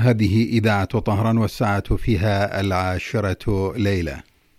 هذه إذاعة طهران والساعة فيها 10 ليلة.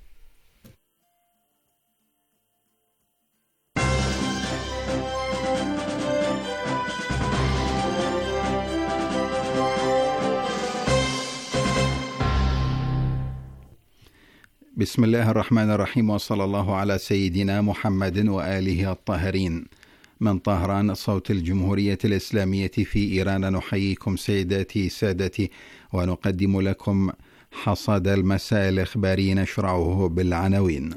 بسم الله الرحمن الرحيم، وصلى الله على سيدنا محمد وآله الطاهرين. من طهران صوت الجمهورية الإسلامية في إيران، نحييكم سيداتي سادتي ونقدم لكم حصاد المساء الإخباري نشرعه بالعناوين.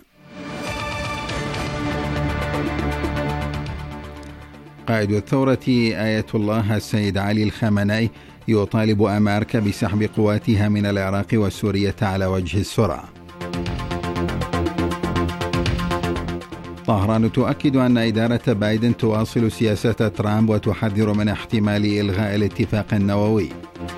قائد الثورة آية الله السيد علي الخامنئي يطالب أمريكا بسحب قواتها من العراق وسوريا على وجه السرعة. طهران تؤكد أن إدارة بايدن تواصل سياسة ترامب وتحذر من احتمال إلغاء الاتفاق النووي.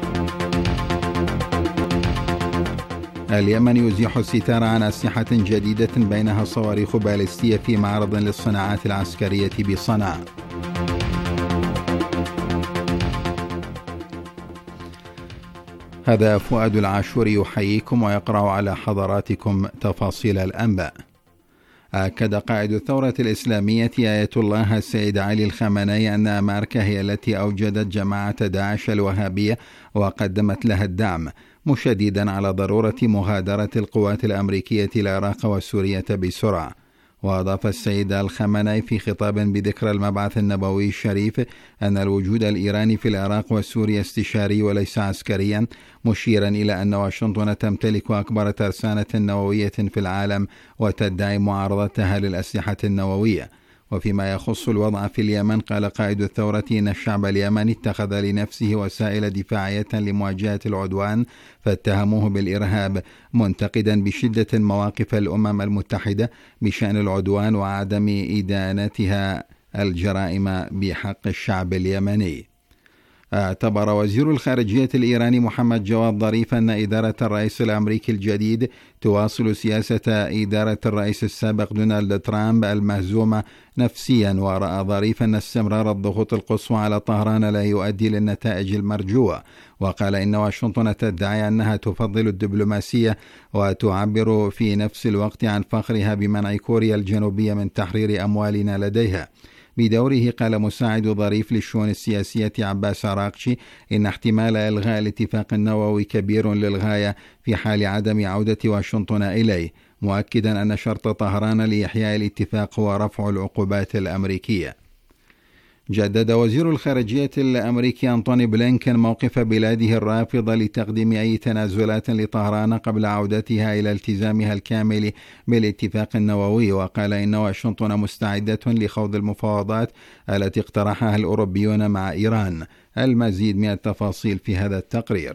اليمن يزيح الستار عن أسلحة جديدة بينها صواريخ باليستية في معرض للصناعات العسكرية بصنعاء. هذا فؤاد العاشوري يحييكم ويقرأ على حضراتكم تفاصيل الأنباء. أكد قائد الثورة الإسلامية آية الله السيد علي الخامنئي أن أمريكا هي التي أوجدت جماعة داعش الوهابية وقدمت لها الدعم، مشددا على ضرورة مغادرة القوات الأمريكية العراق وسوريا بسرعة. وأضاف السيد الخامنئي في خطاب بذكرى المبعث النبوي الشريف أن الوجود الإيراني في العراق وسوريا استشاري وليس عسكريا، مشيرا إلى أن واشنطن تمتلك أكبر ترسانة نووية في العالم وتدعي معارضتها للأسلحة النووية. وفيما يخص الوضع في اليمن، قال قائد الثورة إن الشعب اليمني اتخذ لنفسه وسائل دفاعية لمواجهة العدوان فاتهموه بالإرهاب، منتقدا بشدة مواقف الأمم المتحدة بشأن العدوان وعدم إدانتها الجرائم بحق الشعب اليمني. اعتبر وزير الخارجية الإيراني محمد جواد ظريف أن إدارة الرئيس الأمريكي الجديد تواصل سياسة إدارة الرئيس السابق دونالد ترامب المهزومة نفسيا، ورأى ظريف أن استمرار الضغوط القصوى على طهران لا يؤدي للنتائج المرجوة. وقال إن واشنطن تدعي أنها تفضل الدبلوماسية وتعبر في نفس الوقت عن فخرها بمنع كوريا الجنوبية من تحرير أموالنا لديها. بدوره قال مساعد ظريف للشؤون السياسية عباس عراقشي إن احتمال إلغاء الاتفاق النووي كبير للغاية في حال عدم عودة واشنطن إليه، مؤكدا أن شرط طهران لإحياء الاتفاق هو رفع العقوبات الأمريكية. جدد وزير الخارجية الأمريكي أنتوني بلينكن موقف بلاده الرافض لتقديم أي تنازلات لطهران قبل عودتها إلى التزامها الكامل بالاتفاق النووي، وقال إن واشنطن مستعدة لخوض المفاوضات التي اقترحها الأوروبيون مع إيران. المزيد من التفاصيل في هذا التقرير.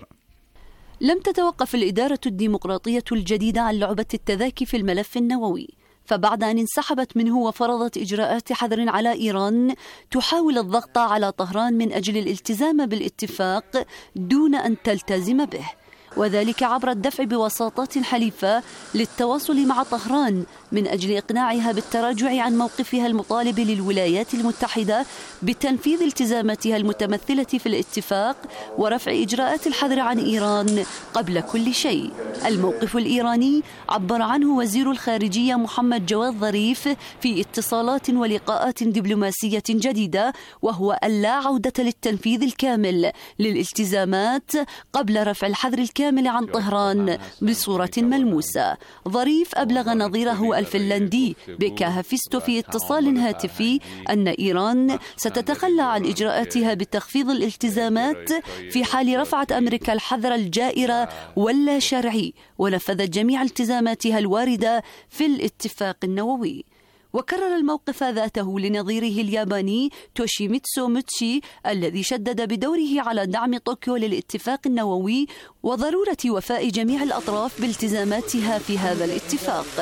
لم تتوقف الإدارة الديمقراطية الجديدة عن لعبة التذاكي في الملف النووي، فبعد أن انسحبت منه وفرضت إجراءات حظر على إيران تحاول الضغط على طهران من أجل الالتزام بالاتفاق دون أن تلتزم به، وذلك عبر الدفع بوساطات حليفة للتواصل مع طهران من أجل إقناعها بالتراجع عن موقفها المطالب للولايات المتحدة بتنفيذ التزاماتها المتمثلة في الاتفاق ورفع إجراءات الحظر عن إيران قبل كل شيء. الموقف الإيراني عبر عنه وزير الخارجية محمد جواد ظريف في اتصالات ولقاءات دبلوماسية جديدة، وهو ألا عودة للتنفيذ الكامل للالتزامات قبل رفع الحظر الكامل عن طهران بصورة ملموسة. ظريف أبلغ نظيره الفنلندي بيكا هافيستو في اتصال هاتفي أن إيران ستتخلى عن إجراءاتها بتخفيض الالتزامات في حال رفعت أمريكا الحظر الجائر واللا شرعي ونفذت جميع التزاماتها الواردة في الاتفاق النووي. وكرر الموقف ذاته لنظيره الياباني توشيميتسو موتشي الذي شدد بدوره على دعم طوكيو للاتفاق النووي وضرورة وفاء جميع الأطراف بالتزاماتها في هذا الاتفاق.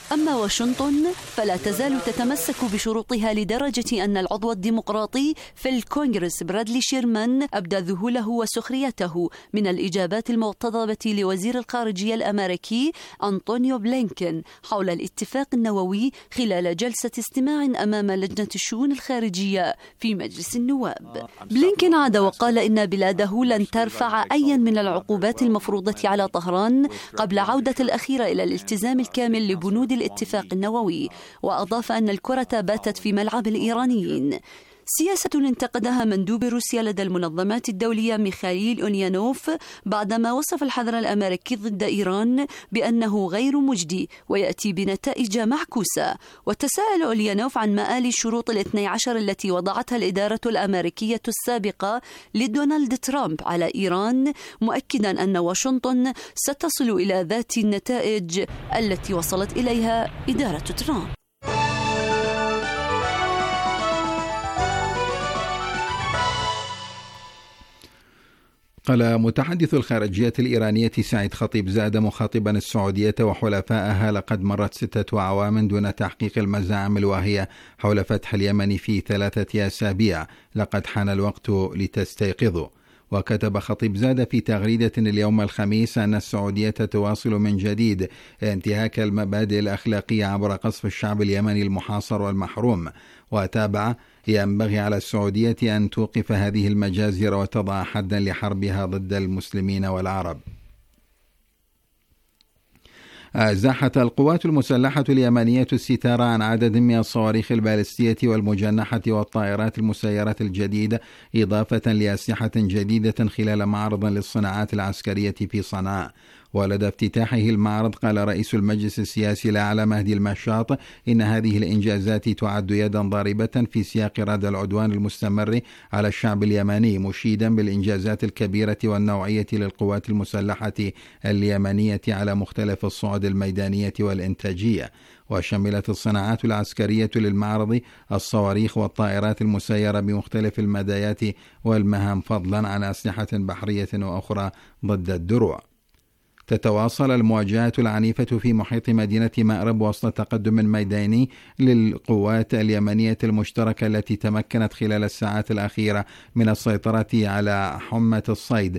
أما واشنطن فلا تزال تتمسك بشروطها لدرجة أن العضو الديمقراطي في الكونغرس برادلي شيرمان أبدى ذهوله وسخريته من الإجابات المغتضبة لوزير الخارجية الأمريكي أنطونيو بلينكين حول الاتفاق النووي خلال جلسة استماع أمام لجنة الشؤون الخارجية في مجلس النواب. بلينكين عاد وقال إن بلاده لن ترفع أي من العقوبات المفروضة على طهران قبل عودة الأخيرة إلى الالتزام الكامل لبنود الاتفاق النووي، وأضاف أن الكرة باتت في ملعب الإيرانيين. سياسة انتقدها مندوب روسيا لدى المنظمات الدولية ميخائيل أوليانوف بعدما وصف الحظر الأمريكي ضد إيران بأنه غير مجدي ويأتي بنتائج معكوسة. وتساءل أوليانوف عن مآل الشروط 12 التي وضعتها الإدارة الأمريكية السابقة لدونالد ترامب على إيران، مؤكدا أن واشنطن ستصل إلى ذات النتائج التي وصلت إليها إدارة ترامب. قال متحدث الخارجية الإيرانية سعيد خطيب زاد مخاطبا السعودية وحلفائها: لقد مرت 6 أعوام دون تحقيق المزاعم الواهية حول فتح اليمن في 3 أسابيع، لقد حان الوقت لتستيقظوا. وكتب خطيب زاد في تغريدة اليوم الخميس أن السعودية تواصل من جديد انتهاك المبادئ الأخلاقية عبر قصف الشعب اليمني المحاصر والمحروم. وتابع: ينبغي على السعودية أن توقف هذه المجازر وتضع حدا لحربها ضد المسلمين والعرب. زاحت القوات المسلحة اليمنية الستار عن عدد من الصواريخ البالستية والمجنحة والطائرات المسيرة الجديدة، إضافة لأسلحة جديدة خلال معرض للصناعات العسكرية في صنعاء. ولدى افتتاحه المعرض قال رئيس المجلس السياسي الأعلى مهدي المشاط إن هذه الإنجازات تعد يدا ضاربة في سياق ردع العدوان المستمر على الشعب اليمني، مشيدا بالإنجازات الكبيرة والنوعية للقوات المسلحة اليمنية على مختلف الصعد الميدانية والإنتاجية. وشملت الصناعات العسكرية للمعرض الصواريخ والطائرات المسيرة بمختلف المدايات والمهام، فضلا عن أسلحة بحرية وأخرى ضد الدروع. تتواصل المواجهات العنيفة في محيط مدينة مأرب وسط تقدم ميداني للقوات اليمنية المشتركة التي تمكنت خلال الساعات الأخيرة من السيطرة على حمة الصيد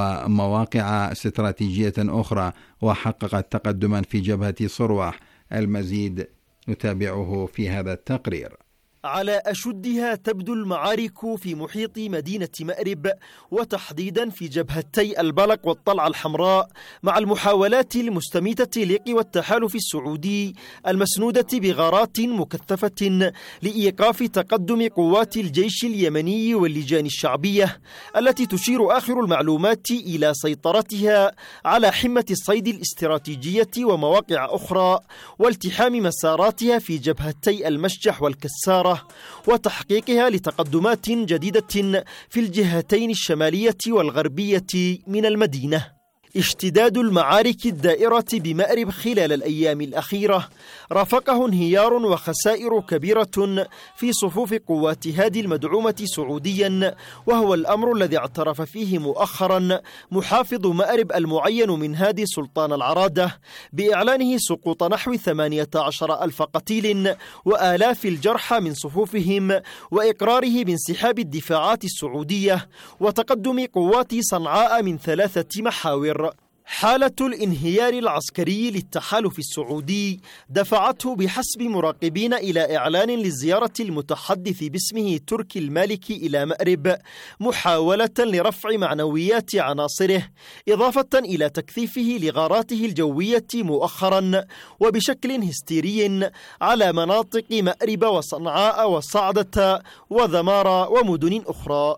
ومواقع استراتيجية أخرى، وحققت تقدما في جبهة صروح. المزيد نتابعه في هذا التقرير. على أشدها تبدو المعارك في محيط مدينة مأرب، وتحديدا في جبهتي البلق والطلعة الحمراء، مع المحاولات المستميتة لقوى التحالف السعودي المسنودة بغارات مكثفة لإيقاف تقدم قوات الجيش اليمني واللجان الشعبية، التي تشير آخر المعلومات إلى سيطرتها على حمة الصيد الاستراتيجية ومواقع أخرى، والتحام مساراتها في جبهتي المشجح والكسارة، وتحقيقها لتقدمات جديدة في الجهتين الشمالية والغربية من المدينة. اشتداد المعارك الدائرة بمأرب خلال الأيام الأخيرة رافقه انهيار وخسائر كبيرة في صفوف قوات هادي المدعومة سعوديا، وهو الأمر الذي اعترف فيه مؤخرا محافظ مأرب المعين من هادي سلطان العرادة بإعلانه سقوط نحو 18,000 قتيل وآلاف الجرحى من صفوفهم، وإقراره بانسحاب الدفاعات السعودية وتقدم قوات صنعاء من 3 محاور. حالة الانهيار العسكري للتحالف السعودي دفعته بحسب مراقبين إلى إعلان لزيارة المتحدث باسمه تركي المالكي إلى مأرب، محاولة لرفع معنويات عناصره، إضافة إلى تكثيفه لغاراته الجوية مؤخرا وبشكل هستيري على مناطق مأرب وصنعاء وصعدة وذمارة ومدن أخرى.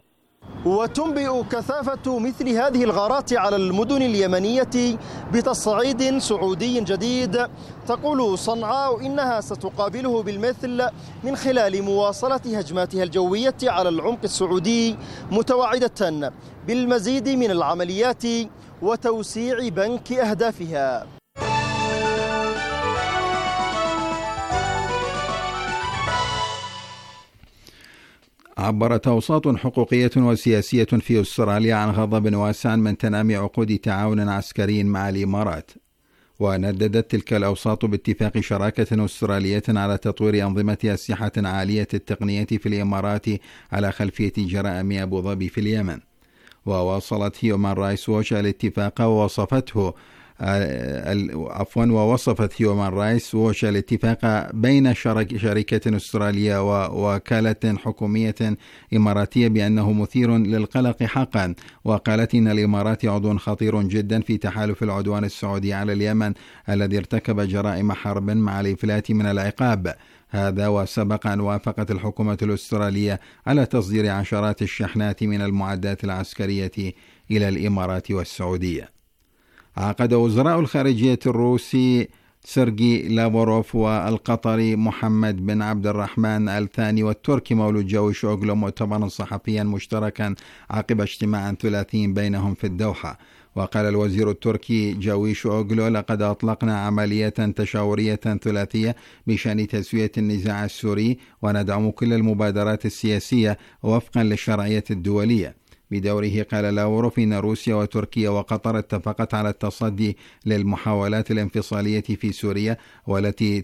وتنبئ كثافة مثل هذه الغارات على المدن اليمنية بتصعيد سعودي جديد، تقول صنعاء إنها ستقابله بالمثل من خلال مواصلة هجماتها الجوية على العمق السعودي، متوعدة بالمزيد من العمليات وتوسيع بنك أهدافها. عبرت أوساط حقوقية وسياسية في أستراليا عن غضب واسع من تنامي عقود تعاون عسكري مع الإمارات. ونددت تلك الأوساط باتفاق شراكة أسترالية على تطوير أنظمة أسلحة عالية التقنية في الإمارات على خلفية جرائم أبو ظبي في اليمن. وواصلت هيومان رايتس ووتش الاتفاق ووصفت هيومان رايتس ووتش الاتفاق بين شركة أسترالية ووكالة حكومية إماراتية بأنه مثير للقلق حقا، وقالت إن الإمارات عضو خطير جدا في تحالف العدوان السعودي على اليمن الذي ارتكب جرائم حرب مع الإفلات من العقاب. هذا وسبق أن وافقت الحكومة الأسترالية على تصدير عشرات الشحنات من المعدات العسكرية إلى الإمارات والسعودية. عقد وزراء الخارجية الروسي سيرجي لافروف والقطري محمد بن عبد الرحمن الثاني والتركي مولود جاويش أوغلو مؤتمرا صحفيا مشتركا عقب اجتماع ثلاثي بينهم في الدوحة. وقال الوزير التركي جاويش أوغلو: لقد أطلقنا عملية تشاورية ثلاثية بشأن تسوية النزاع السوري، وندعم كل المبادرات السياسية وفقا للشرعية الدولية. بدوره قال لاوروف إن روسيا وتركيا وقطر اتفقت على التصدي للمحاولات الانفصالية في سوريا، والتي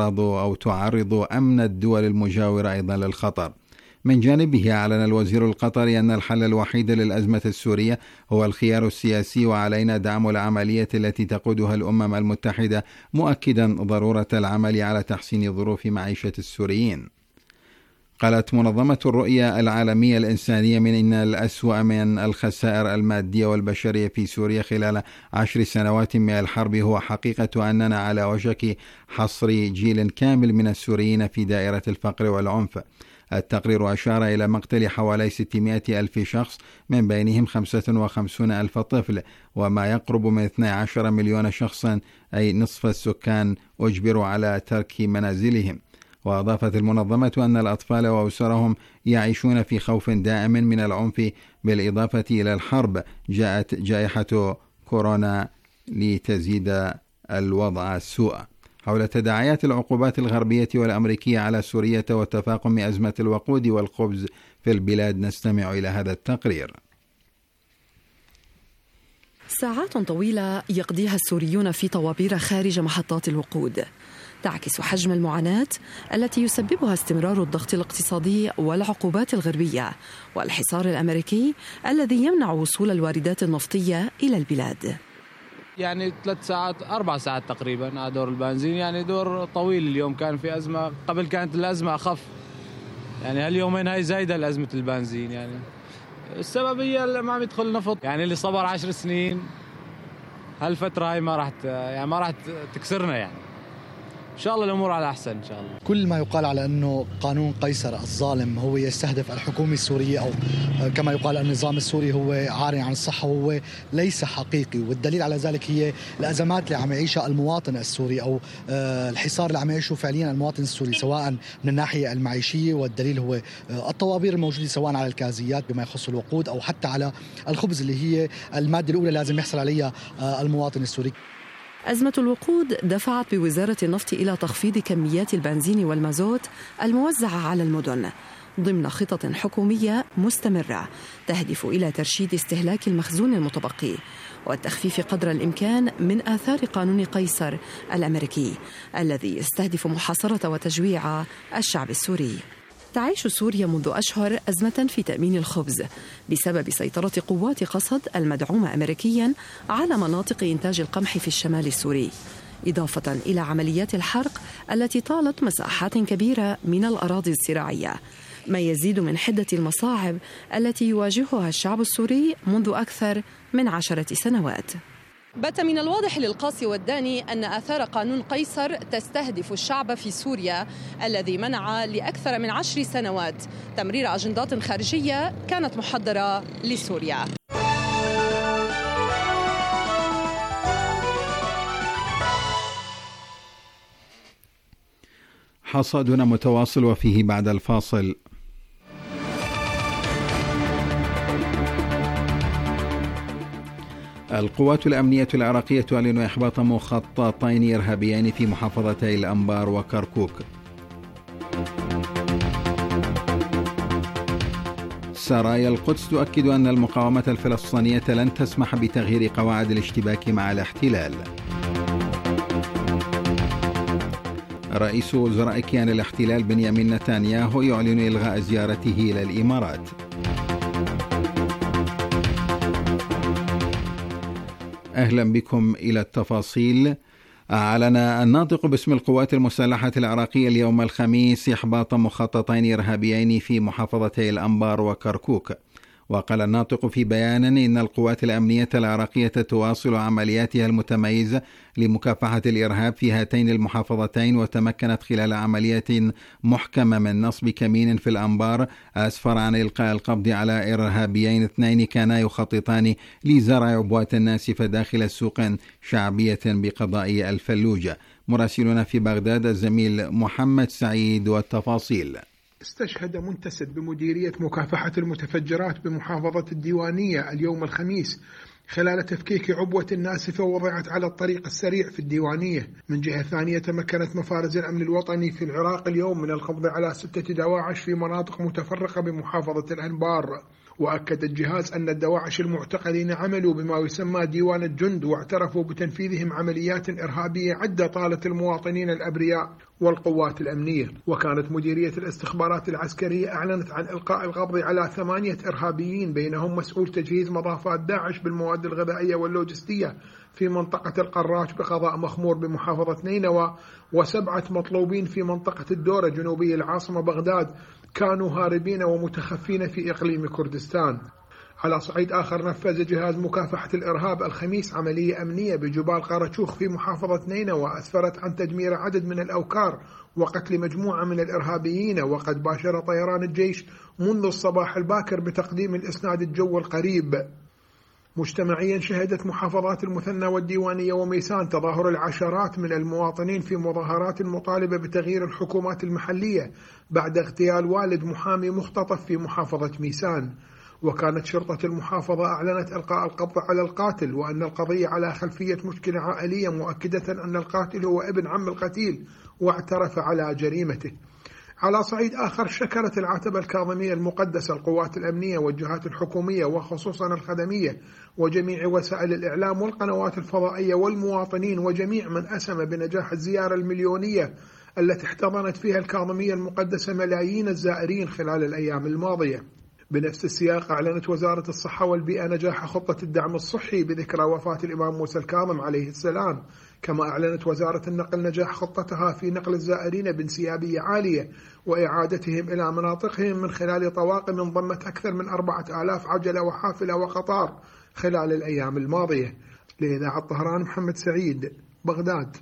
تعرض أمن الدول المجاورة أيضا للخطر. من جانبه أعلن الوزير القطري أن الحل الوحيد للأزمة السورية هو الخيار السياسي، وعلينا دعم العملية التي تقودها الأمم المتحدة، مؤكدا ضرورة العمل على تحسين ظروف معيشة السوريين. قالت منظمة الرؤية العالمية الإنسانية إن الأسوأ من الخسائر المادية والبشرية في سوريا خلال 10 سنوات من الحرب هو حقيقة أننا على وشك حصر جيل كامل من السوريين في دائرة الفقر والعنف. التقرير أشار إلى مقتل حوالي 600 ألف شخص، من بينهم 55 ألف طفل، وما يقرب من 12 مليون شخصا أي نصف السكان أجبروا على ترك منازلهم. وأضافت المنظمة أن الأطفال وأسرهم يعيشون في خوف دائم من العنف، بالإضافة إلى الحرب. جاءت جائحة كورونا لتزيد الوضع سوء. حول تداعيات العقوبات الغربية والأمريكية على سوريا وتفاقم أزمة الوقود والخبز في البلاد، نستمع إلى هذا التقرير. ساعات طويلة يقضيها السوريون في طوابير خارج محطات الوقود، تعكس حجم المعاناة التي يسببها استمرار الضغط الاقتصادي والعقوبات الغربية والحصار الأمريكي الذي يمنع وصول الواردات النفطية إلى البلاد. يعني 3 ساعات 4 ساعات تقريبا على دور البنزين، يعني دور طويل. اليوم كان في أزمة، قبل كانت الأزمة أخف، يعني هاليومين هاي زايدة لأزمة البنزين. يعني السبب هي ما عم يدخل نفط، يعني اللي صبر 10 سنين هالفترة هاي ما راح تكسرنا. يعني إن شاء الله الأمور على أحسن إن شاء الله. كل ما يقال على أنه قانون قيصر الظالم هو يستهدف الحكومة السورية، أو كما يقال النظام السوري هو عاري عن الصحة، وهو ليس حقيقي. والدليل على ذلك هي الأزمات اللي عم يعيشها المواطن السوري، أو الحصار اللي عم يعيشه فعليا المواطن السوري، سواء من الناحية المعيشية، والدليل هو الطوابير الموجودة سواء على الكازيات بما يخص الوقود، أو حتى على الخبز اللي هي المادة الأولى لازم يحصل عليها المواطن السوري. أزمة الوقود دفعت بوزارة النفط إلى تخفيض كميات البنزين والمازوت الموزعة على المدن ضمن خطط حكومية مستمرة تهدف إلى ترشيد استهلاك المخزون المتبقي والتخفيف قدر الإمكان من آثار قانون قيصر الأمريكي الذي يستهدف محاصرة وتجويع الشعب السوري. تعيش سوريا منذ أشهر أزمة في تأمين الخبز بسبب سيطرة قوات قسد المدعومة أمريكياً على مناطق إنتاج القمح في الشمال السوري، إضافة إلى عمليات الحرق التي طالت مساحات كبيرة من الأراضي الزراعية، ما يزيد من حدة المصاعب التي يواجهها الشعب السوري منذ أكثر من 10 سنوات. بات من الواضح للقاصي والداني أن آثار قانون قيصر تستهدف الشعب في سوريا الذي منع لأكثر من 10 سنوات تمرير أجندات خارجية كانت محضرة لسوريا. حصادنا متواصل وفيه بعد الفاصل. القوات الأمنية العراقية تعلن إحباط مخططين إرهابيين في محافظتي الأنبار وكركوك. سرايا القدس تؤكد أن المقاومة الفلسطينية لن تسمح بتغيير قواعد الاشتباك مع الاحتلال. رئيس وزراء كيان الاحتلال بنيامين نتنياهو يعلن إلغاء زيارته إلى الإمارات. أهلا بكم إلى التفاصيل. أعلن الناطق باسم القوات المسلحة العراقية اليوم الخميس إحباط مخططين إرهابيين في محافظتي الأنبار وكركوك. وقال الناطق في بيان إن القوات الأمنية العراقية تواصل عملياتها المتميزة لمكافحة الإرهاب في هاتين المحافظتين، وتمكنت خلال عملية محكمة من نصب كمين في الأنبار أسفر عن إلقاء القبض على إرهابيين 2 كانا يخططان لزرع عبوات ناسفة داخل سوق شعبية بقضاء الفلوجة. مراسلنا في بغداد الزميل محمد سعيد والتفاصيل. استشهد منتسب بمديرية مكافحة المتفجرات بمحافظة الديوانية اليوم الخميس خلال تفكيك عبوة ناسفة وضعت على الطريق السريع في الديوانية. من جهة ثانية تمكنت مفارز الأمن الوطني في العراق اليوم من القبض على 6 دواعش في مناطق متفرقة بمحافظة الأنبار. وأكد الجهاز أن الدواعش المعتقلين عملوا بما يسمى ديوان الجند، واعترفوا بتنفيذهم عمليات إرهابية عدة طالت المواطنين الأبرياء والقوات الأمنية. وكانت مديرية الاستخبارات العسكرية أعلنت عن إلقاء القبض على 8 إرهابيين، بينهم مسؤول تجهيز مضافات داعش بالمواد الغذائية واللوجستية في منطقة القراش بقضاء مخمور بمحافظة نينوى، و7 مطلوبين في منطقة الدورة جنوبي العاصمة بغداد كانوا هاربين ومتخفين في إقليم كردستان. على صعيد آخر، نفذ جهاز مكافحة الإرهاب الخميس عملية أمنية بجبال قرشوخ في محافظة نينوى أسفرت عن تدمير عدد من الأوكار وقتل مجموعة من الإرهابيين. وقد باشر طيران الجيش منذ الصباح الباكر بتقديم الإسناد الجوي القريب. مجتمعيا شهدت محافظات المثنى والديوانية وميسان تظاهر العشرات من المواطنين في مظاهرات مطالبة بتغيير الحكومات المحلية بعد اغتيال والد محامي مختطف في محافظة ميسان. وكانت شرطة المحافظة أعلنت إلقاء القبض على القاتل، وأن القضية على خلفية مشكلة عائلية، مؤكدة أن القاتل هو ابن عم القتيل واعترف على جريمته. على صعيد آخر، شكرت العتبة الكاظمية المقدسة القوات الأمنية والجهات الحكومية وخصوصا الخدمية وجميع وسائل الإعلام والقنوات الفضائية والمواطنين وجميع من أسهم بنجاح الزيارة المليونية التي احتضنت فيها الكاظمية المقدسة ملايين الزائرين خلال الأيام الماضية. بنفس السياق أعلنت وزارة الصحة والبيئة نجاح خطة الدعم الصحي بذكرى وفاة الإمام موسى الكاظم عليه السلام. كما أعلنت وزارة النقل نجاح خطتها في نقل الزائرين بانسيابية عالية وإعادتهم إلى مناطقهم من خلال طواقم ضمت أكثر من 4000 عجلة وحافلة وقطار خلال الأيام الماضية. لإذاعة طهران محمد سعيد، بغداد.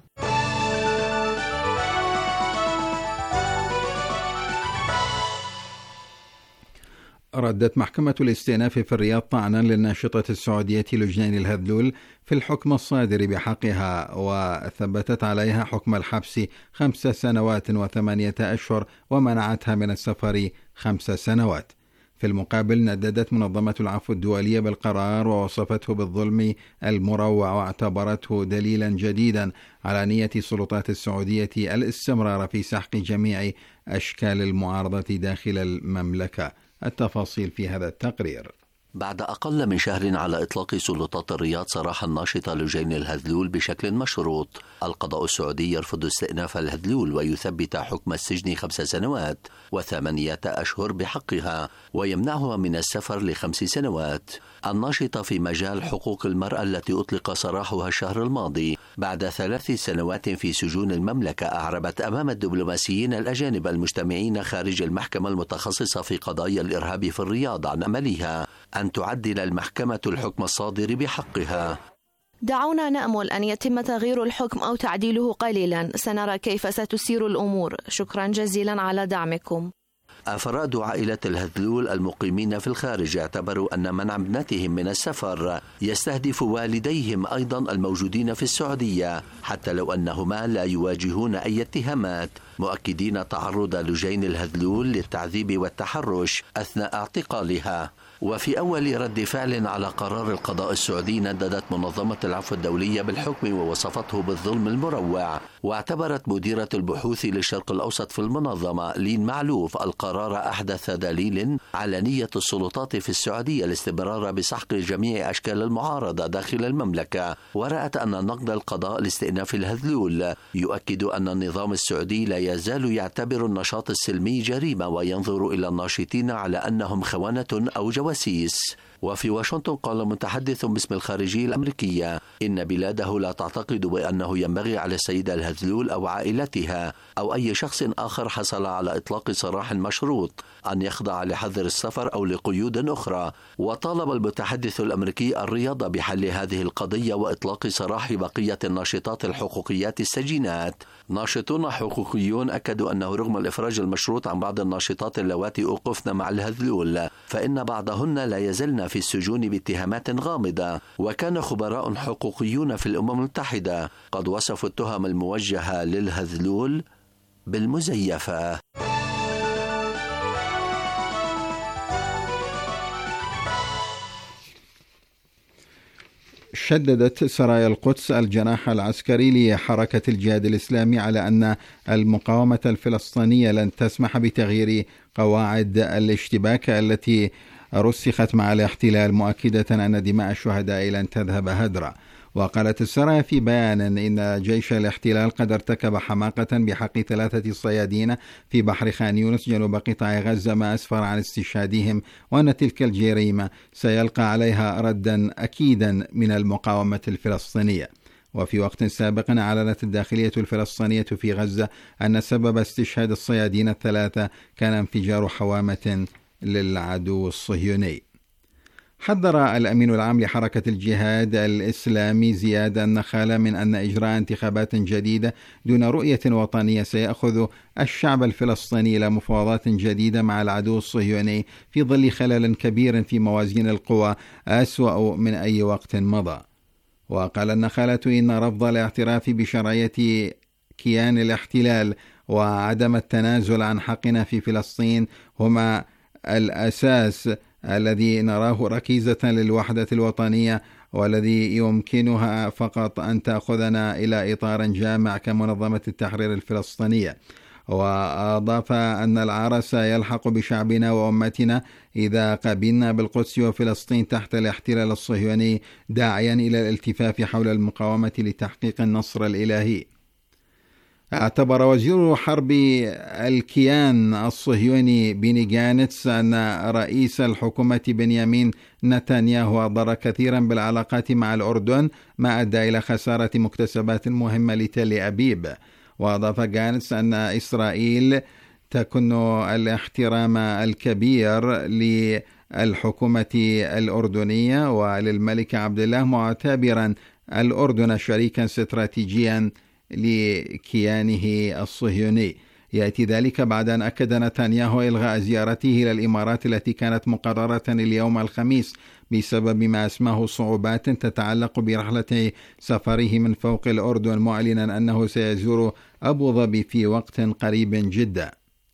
ردت محكمة الاستئناف في الرياض طعنا للناشطة السعودية لجنان الهذلول في الحكم الصادر بحقها، وثبتت عليها حكم الحبس 5 سنوات و8 أشهر ومنعتها من السفر 5 سنوات. في المقابل نددت منظمة العفو الدولية بالقرار ووصفته بالظلم المروع، واعتبرته دليلا جديدا على نية السلطات السعودية الاستمرار في سحق جميع أشكال المعارضة داخل المملكة. التفاصيل في هذا التقرير. بعد أقل من شهر على إطلاق سلطات الرياض سراح الناشطة لجين الهذلول بشكل مشروط، القضاء السعودي يرفض استئناف الهذلول ويثبت حكم السجن 5 سنوات و8 أشهر بحقها، ويمنعها من السفر ل5 سنوات. الناشطة في مجال حقوق المرأة التي أطلق سراحها الشهر الماضي بعد 3 سنوات في سجون المملكة أعربت أمام الدبلوماسيين الأجانب المجتمعين خارج المحكمة المتخصصة في قضايا الإرهاب في الرياض عن أملها أن تعدل المحكمة الحكم الصادر بحقها. دعونا نأمل أن يتم تغيير الحكم أو تعديله قليلا، سنرى كيف ستسير الأمور. شكرا جزيلا على دعمكم. أفراد عائلة الهذلول المقيمين في الخارج اعتبروا أن منع ابنتهم من السفر يستهدف والديهم أيضا الموجودين في السعودية، حتى لو أنهما لا يواجهون أي اتهامات، مؤكدين تعرض لجين الهذلول للتعذيب والتحرش أثناء اعتقالها. وفي أول رد فعل على قرار القضاء السعودي نددت منظمة العفو الدولية بالحكم ووصفته بالظلم المروع. واعتبرت مديرة البحوث للشرق الأوسط في المنظمة لين معلوف القرار أحدث دليل على نية السلطات في السعودية الاستمرار بسحق جميع أشكال المعارضة داخل المملكة. ورأت أن نقد القضاء لاستئناف الهذلول يؤكد أن النظام السعودي لا يزال يعتبر النشاط السلمي جريمة وينظر إلى الناشطين على أنهم خونة أو جواسيس. وفي واشنطن قال متحدث باسم الخارجية الأمريكية إن بلاده لا تعتقد بأنه ينبغي على السيدة الهذلول أو عائلتها أو أي شخص آخر حصل على إطلاق سراح مشروط أن يخضع لحظر السفر أو لقيود أخرى. وطالب المتحدث الأمريكي الرياض بحل هذه القضية وإطلاق سراح بقية الناشطات الحقوقيات السجينات. ناشطون حقوقيون أكدوا أنه رغم الإفراج المشروط عن بعض الناشطات اللواتي أوقفن مع الهذلول فإن بعضهن لا يزلن في السجون باتهامات غامضة. وكان خبراء حقوقيون في الأمم المتحدة قد وصفوا التهم الموجهة للهذلول بالمزيفة. شددت سرايا القدس الجناح العسكري لحركة الجهاد الإسلامي على أن المقاومة الفلسطينية لن تسمح بتغيير قواعد الاشتباك التي رسخت مع الاحتلال، مؤكدة أن دماء الشهداء لن تذهب هدرا. وقالت السرايا في بيان إن جيش الاحتلال قد ارتكب حماقة بحق 3 صيادين في بحر خان يونس جنوب قطاع غزة ما أسفر عن استشهادهم، وأن تلك الجريمة سيلقى عليها ردا أكيدا من المقاومة الفلسطينية. وفي وقت سابق أعلنت الداخلية الفلسطينية في غزة أن سبب استشهاد الصيادين 3 كان انفجار حوامة للعدو الصهيوني. حذر الأمين العام لحركة الجهاد الإسلامي زياد النخالة من أن إجراء انتخابات جديدة دون رؤية وطنية سيأخذ الشعب الفلسطيني إلى مفاوضات جديدة مع العدو الصهيوني في ظل خلل كبير في موازين القوى أسوأ من أي وقت مضى. وقال النخالة إن رفض الاعتراف بشرعية كيان الاحتلال وعدم التنازل عن حقنا في فلسطين هما الأساس الذي نراه ركيزة للوحدة الوطنية، والذي يمكنها فقط أن تأخذنا إلى إطار جامع كمنظمة التحرير الفلسطينية. وأضاف أن العار سيلحق بشعبنا وأمتنا إذا قبلنا بالقدس وفلسطين تحت الاحتلال الصهيوني، داعيا إلى الالتفاف حول المقاومة لتحقيق النصر الإلهي. اعتبر وزير حرب الكيان الصهيوني بيني جانتس أن رئيس الحكومة بنيامين نتنياهو أضر كثيرا بالعلاقات مع الأردن ما أدى إلى خسارة مكتسبات مهمة لتل أبيب. وأضاف جانتس أن إسرائيل تكن الاحترام الكبير للحكومة الأردنية وللملك عبد الله، معتبرا الأردن شريكا استراتيجيا لكيانه الصهيوني. يأتي ذلك بعد أن أكد نتنياهو إلغاء زيارته إلى الإمارات التي كانت مقررة اليوم الخميس بسبب ما اسمه صعوبات تتعلق برحلة سفره من فوق الأردن، معلنا أنه سيزور أبو ظبي في وقت قريب جدا.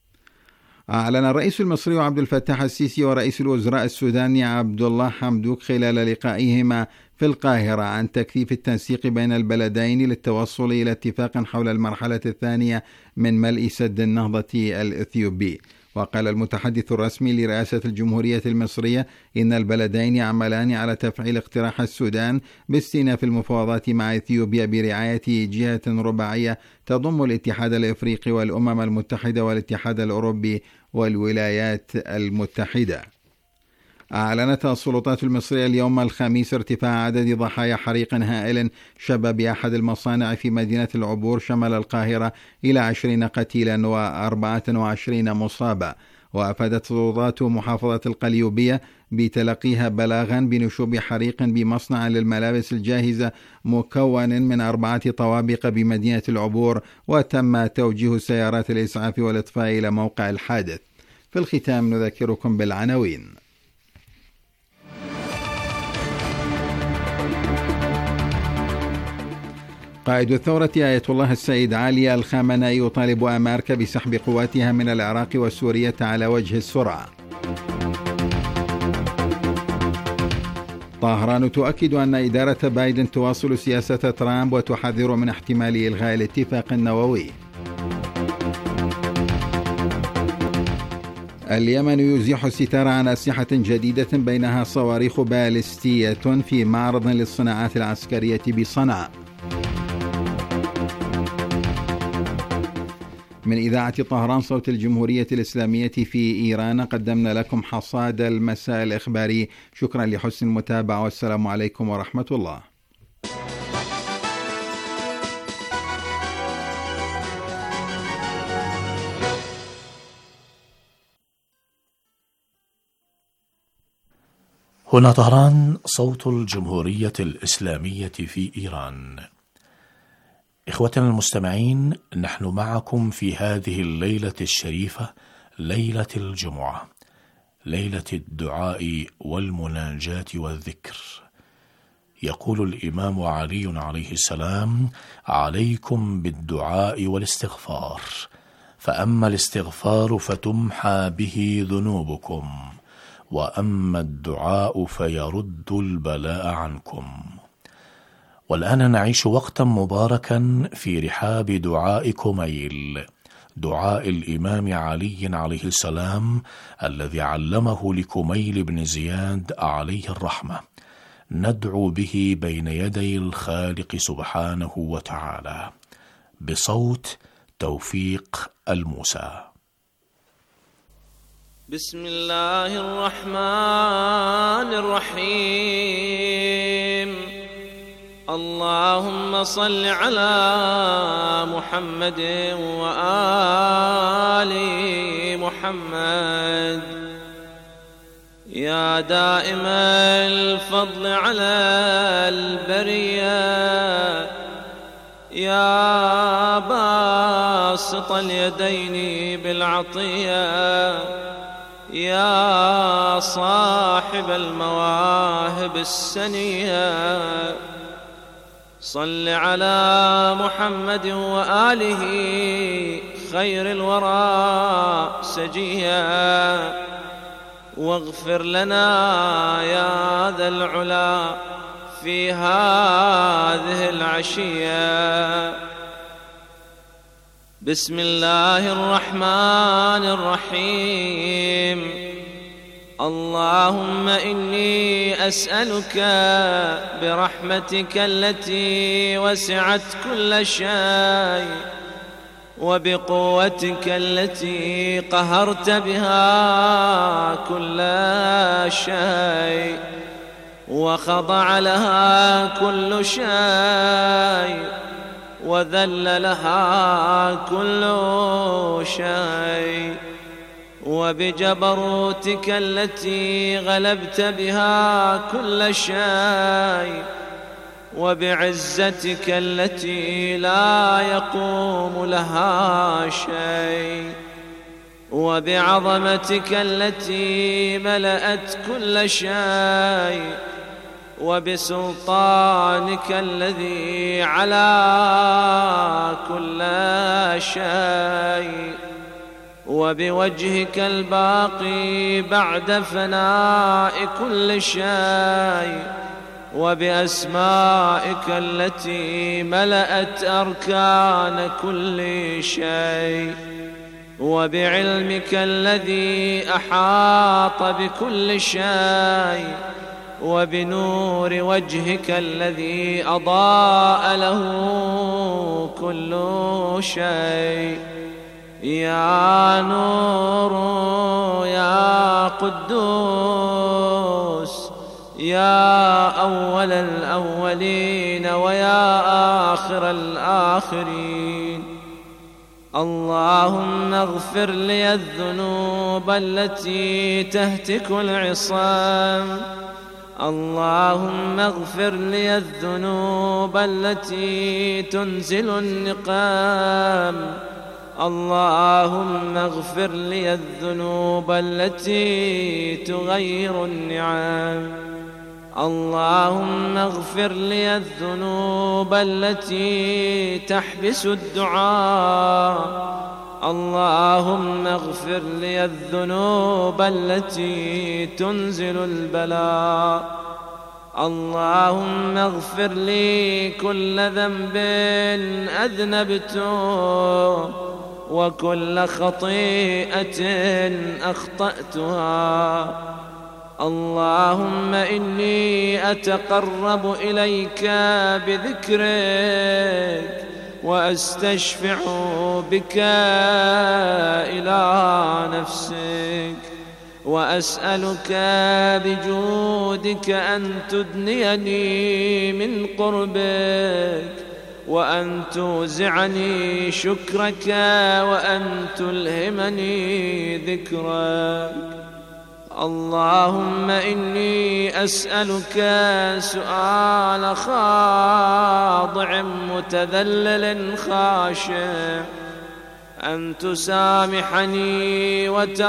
أعلن الرئيس المصري عبد الفتاح السيسي ورئيس الوزراء السوداني عبد الله حمدوك خلال لقائهما في القاهرة عن تكثيف التنسيق بين البلدين للتوصل إلى اتفاق حول المرحلة الثانية من ملء سد النهضة الإثيوبي. وقال المتحدث الرسمي لرئاسة الجمهورية المصرية إن البلدين يعملان على تفعيل اقتراح السودان باستئناف المفاوضات مع إثيوبيا برعاية جهة رباعية تضم الاتحاد الإفريقي والأمم المتحدة والاتحاد الأوروبي والولايات المتحدة. أعلنت السلطات المصرية اليوم الخميس ارتفاع عدد ضحايا حريق هائل شب بأحد المصانع في مدينة العبور شمال القاهرة إلى 20 قتيلا و24 مصابا. وأفادت سلطات محافظة القليوبية بتلقيها بلاغا بنشوب حريق بمصنع للملابس الجاهزة مكون من 4 طوابق بمدينة العبور، وتم توجيه سيارات الإسعاف والإطفاء إلى موقع الحادث. في الختام نذكركم بالعناوين. قائد الثورة آية الله السيد علي الخامنئي يطالب أمريكا بسحب قواتها من العراق وسوريا على وجه السرعة. طهران تؤكد أن إدارة بايدن تواصل سياسة ترامب وتحذر من احتمال إلغاء الاتفاق النووي. اليمن يزيح الستار عن أسلحة جديدة بينها صواريخ باليستية في معرض للصناعات العسكرية بصنعاء. من إذاعة طهران صوت الجمهورية الإسلامية في إيران قدمنا لكم حصاد المساء الإخباري. شكرا لحسن المتابعة والسلام عليكم ورحمة الله. هنا طهران صوت الجمهورية الإسلامية في إيران. إخوتنا المستمعين، نحن معكم في هذه الليلة الشريفة، ليلة الجمعة، ليلة الدعاء والمناجاة والذكر. يقول الإمام علي عليه السلام: عليكم بالدعاء والاستغفار، فأما الاستغفار فتمحى به ذنوبكم، وأما الدعاء فيرد البلاء عنكم. والآن نعيش وقتا مباركا في رحاب دعاء كميل، دعاء الإمام علي عليه السلام الذي علمه لكميل بن زياد عليه الرحمة، ندعو به بين يدي الخالق سبحانه وتعالى بصوت توفيق الموسى. بسم الله الرحمن الرحيم. اللهم صل على محمد وآل محمد. يا دائم الفضل على البرية، يا باسط اليدين بالعطية، يا صاحب المواهب السنية، صل على محمد وآله خير الورى سجيا، واغفر لنا يا ذا العلا في هذه العشية. بسم الله الرحمن الرحيم. اللهم إني أسألك برحمتك التي وسعت كل شيء، وبقوتك التي قهرت بها كل شيء، وخضع لها كل شيء، وذل لها كل شيء، وبجبروتك التي غلبت بها كل شيء، وبعزتك التي لا يقوم لها شيء، وبعظمتك التي ملأت كل شيء، وبسلطانك الذي على كل شيء، وبوجهك الباقي بعد فناء كل شيء، وبأسمائك التي ملأت أركان كل شيء، وبعلمك الذي أحاط بكل شيء، وبنور وجهك الذي أضاء له كل شيء. يا نور يا قدوس، يا أول الأولين ويا آخر الآخرين. اللهم اغفر لي الذنوب التي تهتك العصام، اللهم اغفر لي الذنوب التي تنزل النقام، اللهم اغفر لي الذنوب التي تغير النعم. اللهم اغفر لي الذنوب التي تحبس الدعاء. اللهم اغفر لي الذنوب التي تنزل البلاء. اللهم اغفر لي كل ذنب أذنبته وكل خطيئة أخطأتها. اللهم إني أتقرب إليك بذكرك وأستشفع بك إلى نفسك، وأسألك بجودك أن تدنيني من قربك وأن توزعني شكرك وأن تلهمني ذكرك. اللهم إني أسألك سؤال خاضع متذلل خاشع أن تسامحني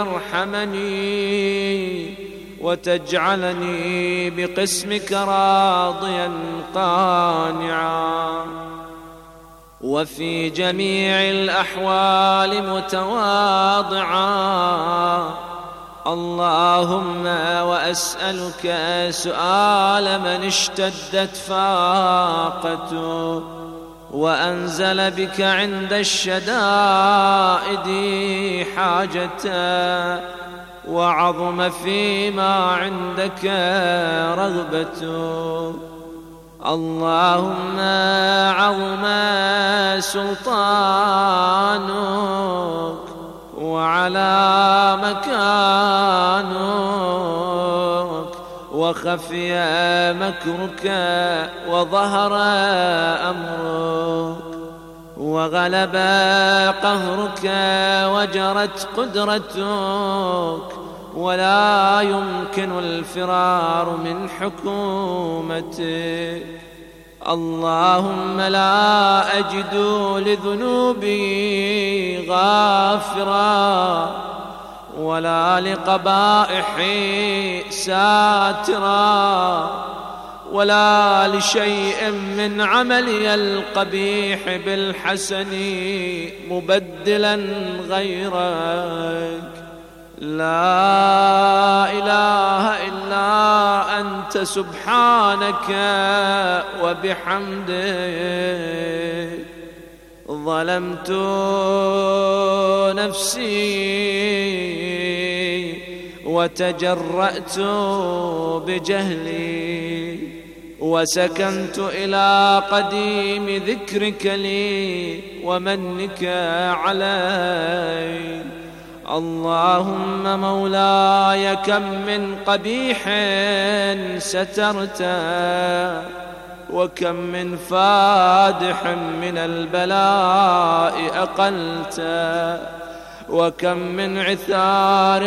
وترحمني وتجعلني بقسمك راضيا قانعا، وفي جميع الأحوال متواضعا. اللهم وأسألك سؤال من اشتدت فاقته وأنزل بك عند الشدائد حاجته وعظم فيما عندك رغبته. اللهم عظم سلطانك وعلى مكانك وخفي مكرك وظهر أمرك وغلب قهرك وجرت قدرتك ولا يمكن الفرار من حكومتك. اللهم لا أجد لذنوبي غافرا ولا لقبائحي ساترا ولا لشيء من عملي القبيح بالحسن مبدلا غيرك. لا إله إلا أنت سبحانك وبحمدك. ظلمت نفسي وتجرأت بجهلي وسكنت إلى قديم ذكرك لي ومنك علي. اللهم مولاي كم من قبيح سترته وكم من فادح من البلاء أقلته وكم من عثار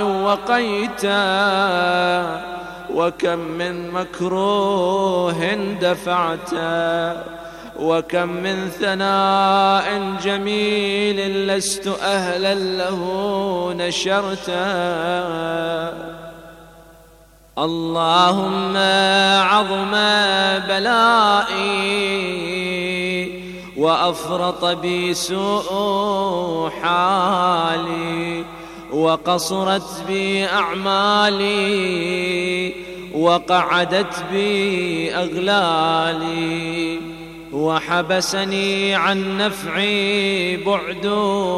وقيته وكم من مكروه دفعته وكم من ثناء جميل لست أهلا له نشرته. اللهم عظم بلائي وأفرط بي سوء حالي وقصرت بي أعمالي وقعدت بي أغلالي وحبسني عن نفعي بعد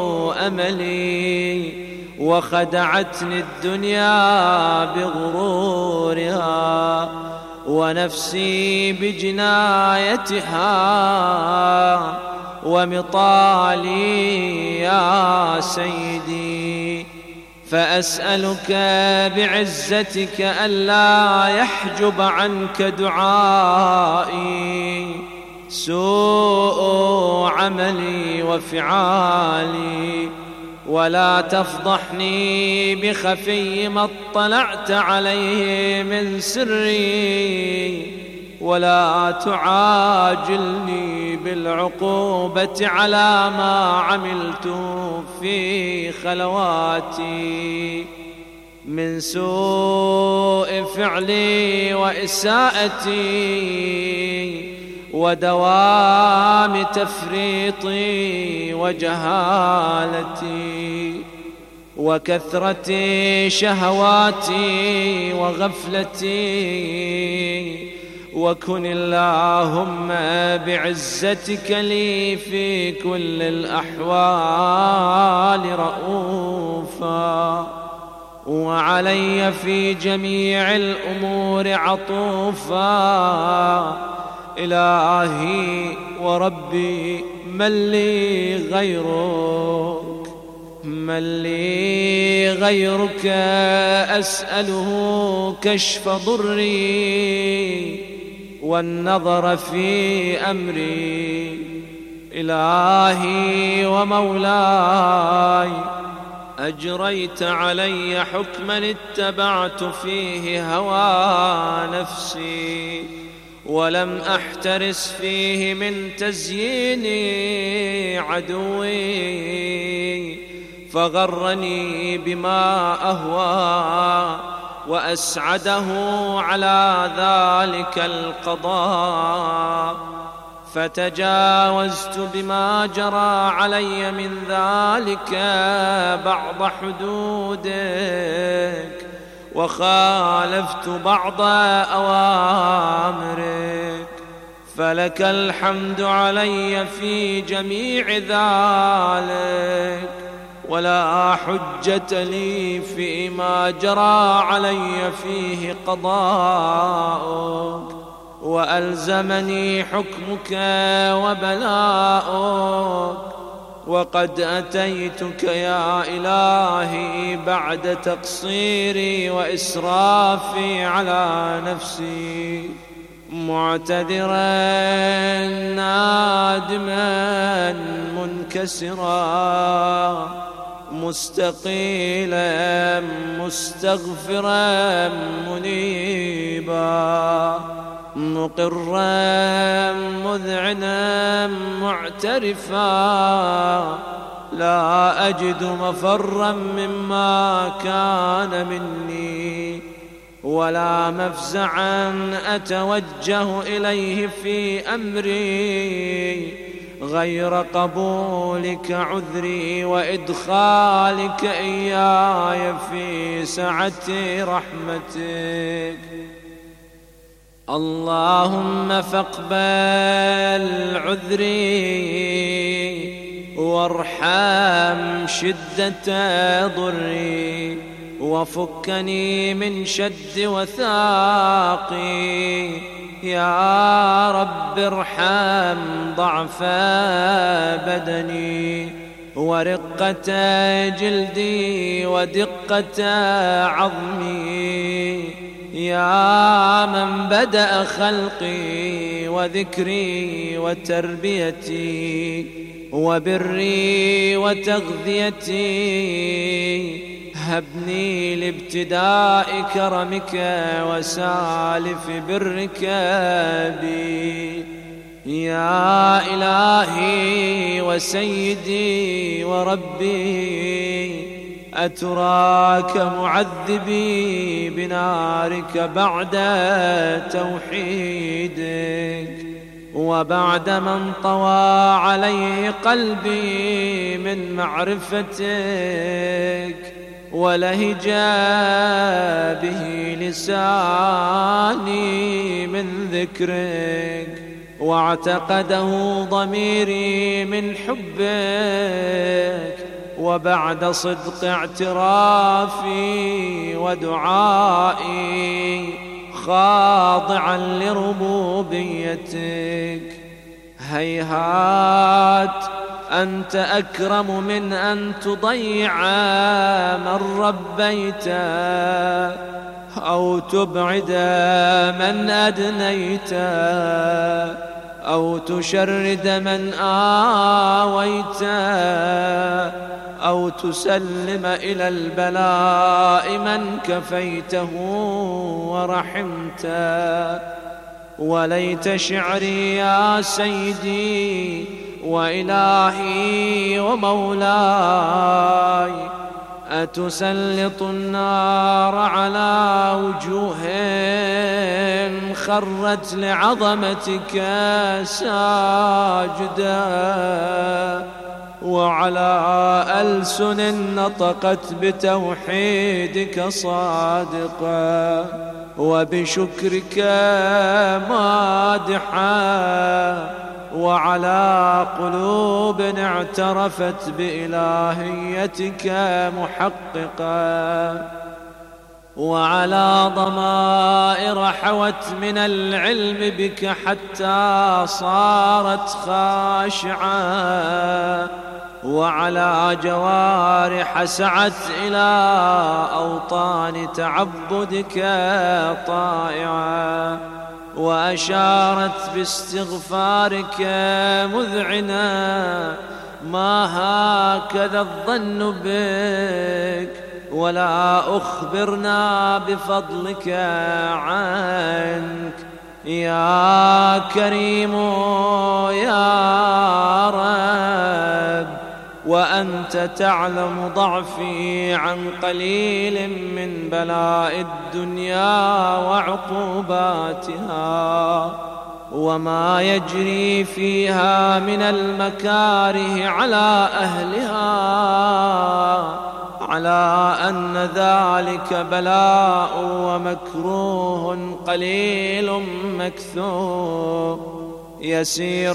أملي وخدعتني الدنيا بغرورها ونفسي بجنايتها ومطالي يا سيدي. فأسألك بعزتك ألا يحجب عنك دعائي سوء عملي وفعالي ولا تفضحني بخفي ما اطلعت عليه من سري ولا تعاجلني بالعقوبة على ما عملت في خلواتي. من سوء فعلي وإساءتي ودوام تفريطي وجهالتي وكثرة شهواتي وغفلتي، وكن اللهم بعزتك لي في كل الأحوال رؤوفا، وعلي في جميع الأمور عطوفا. إلهي وربي من لي غيرك، من لي غيرك أسأله كشف ضري والنظر في أمري. إلهي ومولاي، أجريت علي حكما اتبعت فيه هوى نفسي، ولم أحترس فيه من تزيين عدوي، فغرني بما أهوى وأسعده على ذلك القضاء، فتجاوزت بما جرى علي من ذلك بعض حدودك، وخالفت بعض أوامرك، فلك الحمد علي في جميع ذلك، ولا حجة لي فيما جرى علي فيه قضاؤك، وألزمني حكمك وبلاؤك، وقد أتيتك يا إلهي بعد تقصيري وإسرافي على نفسي، معتذرا نادما منكسرا، مستقيلا مستغفرا منيبا، مقرا مذعنا معترفا، لا أجد مفرا مما كان مني، ولا مفزعا أتوجه إليه في أمري غير قبولك عذري وإدخالك إياي في سعة رحمتك. اللهم فاقبل عذري وارحم شدة ضري، وفكني من شد وثاقي. يا رب ارحم ضعف بدني ورقة جلدي ودقة عظمي، يا من بدأ خلقي وذكري وتربيتي وبري وتغذيتي، هبني لابتداء كرمك وسالف برك بي. يا إلهي وسيدي وربي، أتراك معذبي بنارك بعد توحيدك، وبعد من طوى عليه قلبي من معرفتك، ولهجا به لساني من ذكرك، واعتقده ضميري من حبك، وبعد صدق اعترافي ودعائي خاضعا لربوبيتك. هيهات أنت أكرم من أن تضيع من ربيت، أو تبعد من أدنيت، أو تشرد من آويت، أو تسلم إلى البلاء من كفيته ورحمته. وليت شعري يا سيدي وإلهي ومولاي أتسلط النار على وجوه خرت لعظمتك ساجدا، وعلى ألسن نطقت بتوحيدك صادقا، وبشكرك مادحا، وعلى قلوب اعترفت بإلهيتك محققا، وعلى ضمائر حوت من العلم بك حتى صارت خاشعة، وعلى جوارح سعت إلى أوطان تعبدك طائعة، وأشارت باستغفارك مذعنا ما هكذا الظن بك، ولا أخبرنا بفضلك عنك يا كريم يا رب، وأنت تعلم ضعفي عن قليل من بلاء الدنيا وعقوباتها، وما يجري فيها من المكاره على أهلها، على أن ذلك بلاء ومكروه قليل مكثور، يسير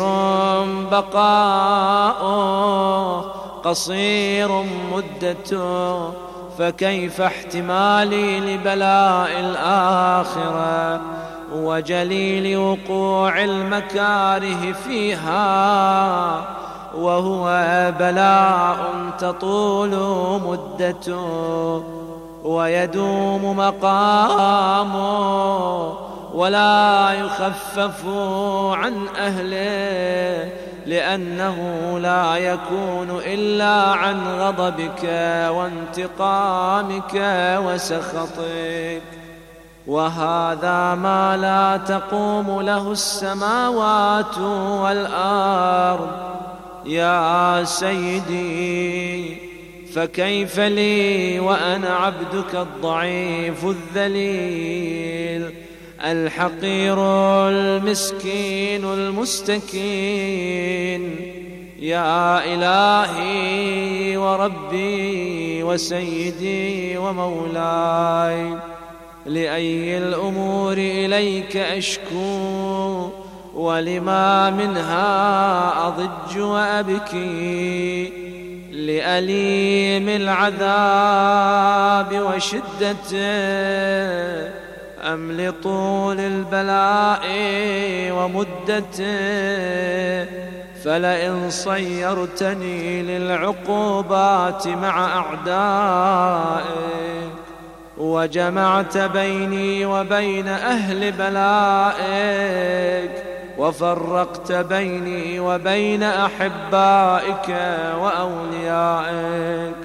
بقاؤه قصير مدته، فكيف احتمالي لبلاء الآخرة وجليل وقوع المكاره فيها، وهو بلاء تطول مدته ويدوم مقامه ولا يخفف عن أهله، لأنه لا يكون إلا عن غضبك وانتقامك وسخطك، وهذا ما لا تقوم له السماوات والأرض يا سيدي، فكيف لي وأنا عبدك الضعيف الذليل الحقير المسكين المستكين، يا إلهي وربي وسيدي ومولاي، لأي الأمور إليك أشكو، ولما منها أضج وأبكي، لأليم العذاب وشدته أم لطول البلاء ومدته، فلئن صيرتني للعقوبات مع أعدائك وجمعت بيني وبين أهل بلائك وفرقت بيني وبين أحبائك وأوليائك،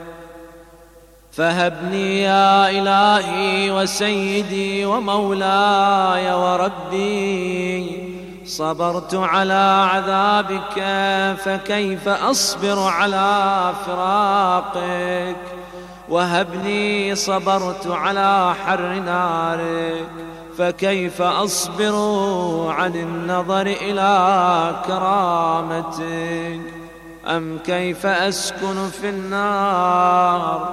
فهبني يا إلهي وسيدي ومولاي وربي، صبرت على عذابك فكيف أصبر على فراقك، وهبني صبرت على حر نارك فكيف أصبر عن النظر إلى كرامتك، أم كيف أسكن في النار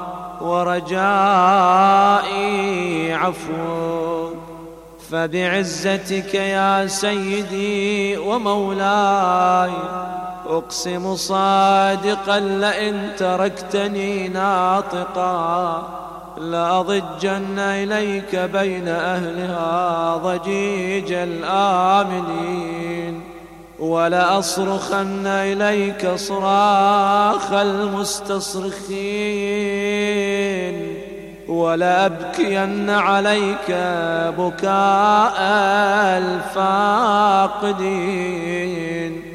ورجائي عفوك، فبعزتك يا سيدي ومولاي أقسم صادقا لئن تركتني ناطقا لأضجن إليك بين أهلها ضجيج الآمنين، ولأصرخن إليك صراخ المستصرخين، ولأبكين عليك بكاء الفاقدين،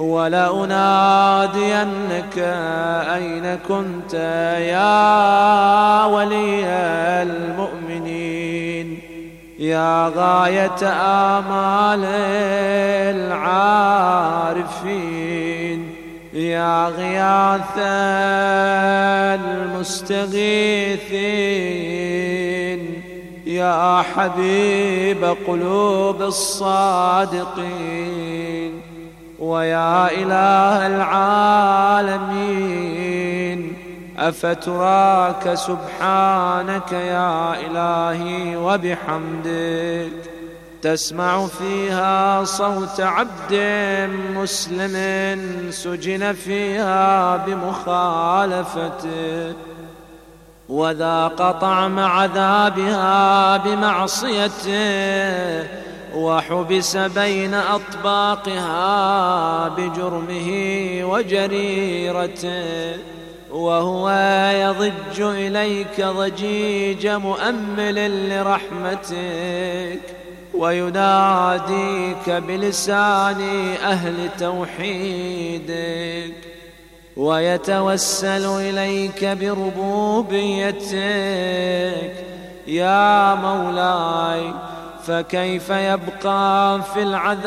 ولأنادينك أين كنت يا ولي المؤمنين، يا غاية آمال العارفين، يا غياث المستغيثين يا حبيب قلوب الصادقين ويا إله العالمين أفتراك سبحانك يا إلهي وبحمدك تسمع فيها صوت عبد مسلم سجن فيها بمخالفته وذاق طعم عذابها بمعصيته وحبس بين أطباقها بجرمه وجريرته وهو يضج إليك ضجيج مؤمل لرحمتك ويناديك بلسان أهل توحيدك ويتوسل إليك بربوبيتك يا مولاي فكيف يبقى في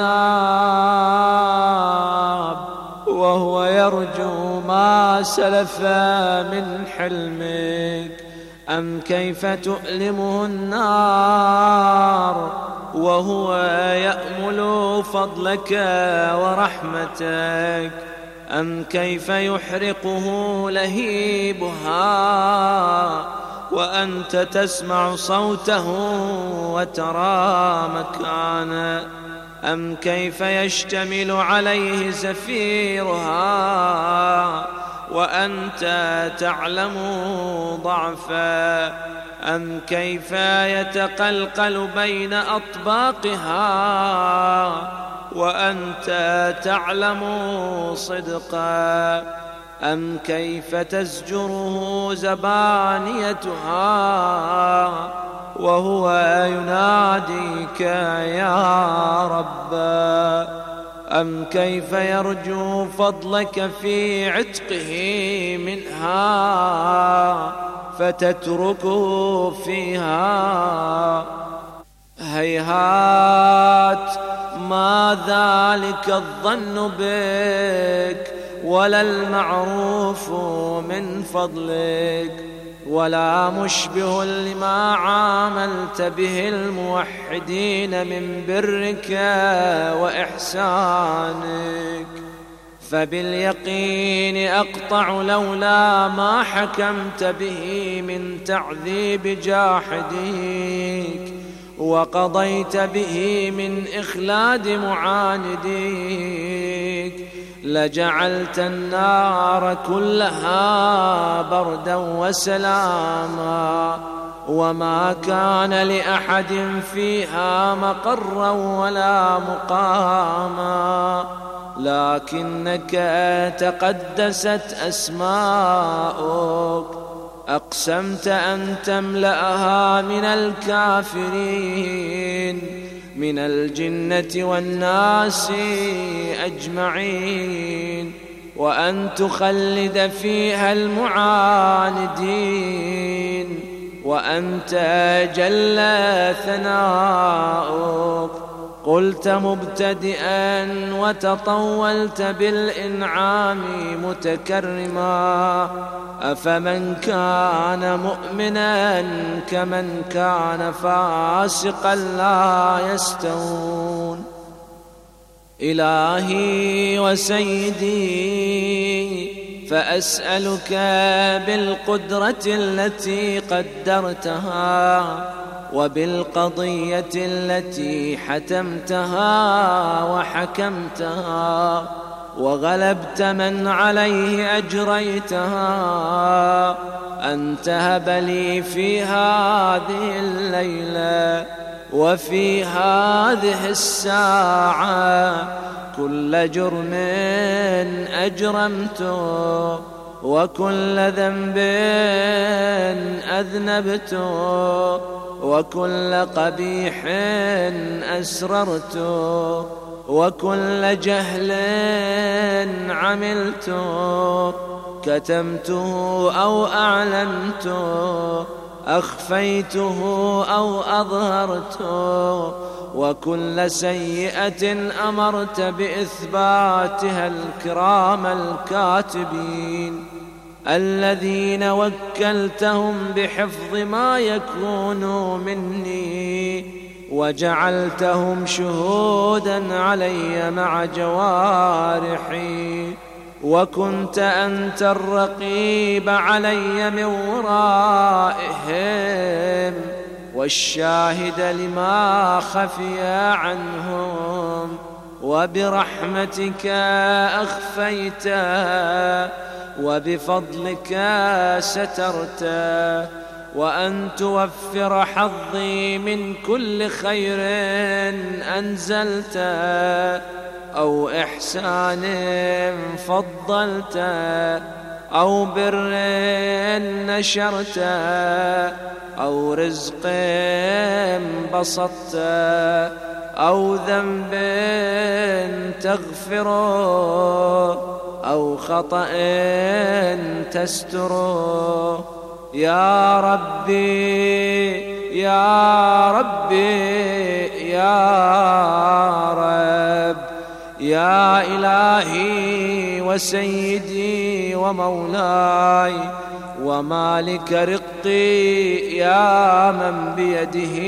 العذاب وهو يرجو ما سلف من حلمك أم كيف تؤلمه النار وهو يأمل فضلك ورحمتك أم كيف يحرقه لهيبها وأنت تسمع صوته وترى مكانه أم كيف يشتمل عليه زفيرها وأنت تعلم ضعفه أم كيف يتقلقل بين أطباقها وأنت تعلم صدقه أم كيف تزجره زبانيتها وهو يناديك يا رب أم كيف يرجو فضلك في عتقه منها فتتركه فيها هيهات ما ذلك الظن بك ولا المعروف من فضلك ولا مشبه لما عاملت به الموحدين من برك وإحسانك فباليقين أقطع لولا ما حكمت به من تعذيب جاحديك وقضيت به من إخلاد معانديك لجعلت النار كلها بردا وسلاما وما كان لأحد فيها مقرا ولا مقاما لكنك تقدست أسماؤك أقسمت أن تملأها من الكافرين من الجنة والناس أجمعين وأن تخلد فيها المعاندين وأنت جل ثناؤك قلت مبتدئا وتطولت بالإنعام متكرما أفمن كان مؤمنا كمن كان فاسقا لا يستوون إلهي وسيدي فأسألك بالقدرة التي قدرتها وبالقضية التي حتمتها وحكمتها وغلبت من عليه أجريتها أن تهب لي في هذه الليلة وفي هذه الساعة كل جرم أجرمته وكل ذنب أذنبته وكل قبيح أسررته وكل جهل عملته كتمته أو أعلنته أخفيته أو أظهرته وكل سيئة أمرت بإثباتها الكرام الكاتبين الذين وكلتهم بحفظ ما يكون مني، وجعلتهم شهودا علي مع جوارحي، وكنت أنت الرقيب علي من ورائهم، والشاهد لما خفي عنهم، وبرحمتك أخفيت وبفضلك سترت، وأن توفر حظي من كل خير أنزلت أو إحسان فضلت أو بر نشرت أو رزق بسطت أو ذنب تغفر أو خطأ تستر. يا ربي يا ربي يا رب، يا إلهي وسيدي ومولاي ومالك رقي، يا من بيده